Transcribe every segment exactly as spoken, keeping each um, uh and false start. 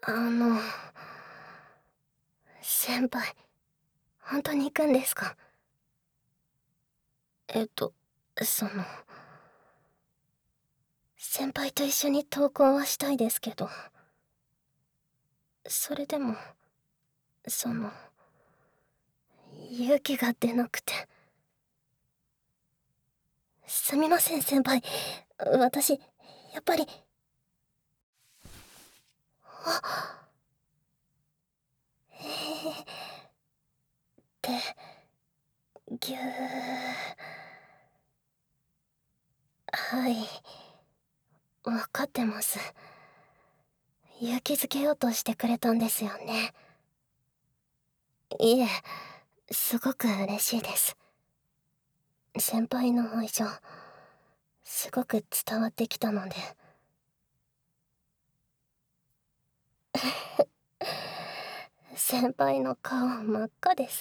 あの、先輩、本当に行くんですか？えっと、その、先輩と一緒に登校はしたいですけど、それでも、その、勇気が出なくて。すみません、先輩。私、やっぱり。あ、ええ。で、ぎゅー。はい。分かってます。勇気づけようとしてくれたんですよね。いえ、すごく嬉しいです。先輩の愛情、すごく伝わってきたので。先輩の顔真っ赤です。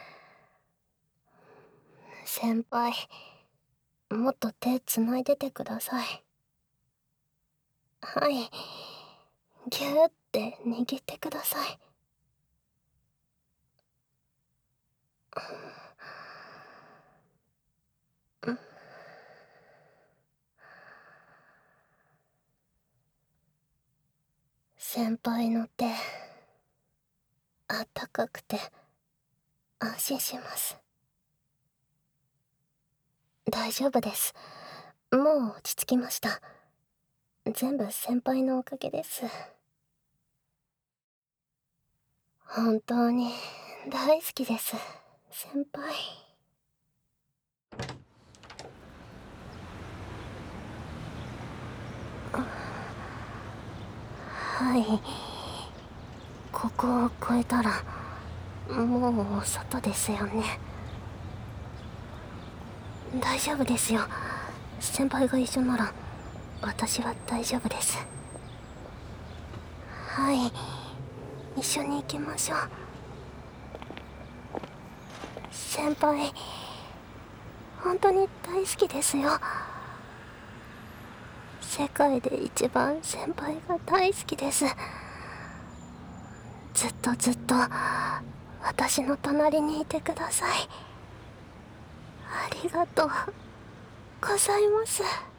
先輩、もっと手繋いでてください。はい。ぎゅーって握ってください。うん。先輩の手、あったかくて安心します。大丈夫です。もう落ち着きました。全部先輩のおかげです。本当に大好きです、先輩。はい。ここを越えたら、もう外ですよね。大丈夫ですよ。先輩が一緒なら、私は大丈夫です。はい。一緒に行きましょう。先輩、本当に大好きですよ。世界で一番先輩が大好きです。ずっとずっと私の隣にいてください。ありがとうございます。